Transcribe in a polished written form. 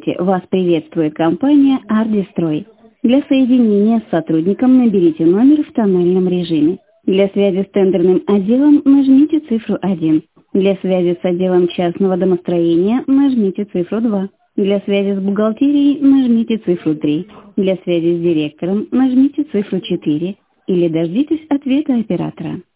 Здравствуйте, вас приветствует компания «Ардистрой». Для соединения с сотрудником наберите номер в тональном режиме. Для связи с тендерным отделом нажмите цифру 1. Для связи с отделом частного домостроения нажмите цифру 2. Для связи с бухгалтерией нажмите цифру 3. Для связи с директором нажмите цифру 4. Или дождитесь ответа оператора.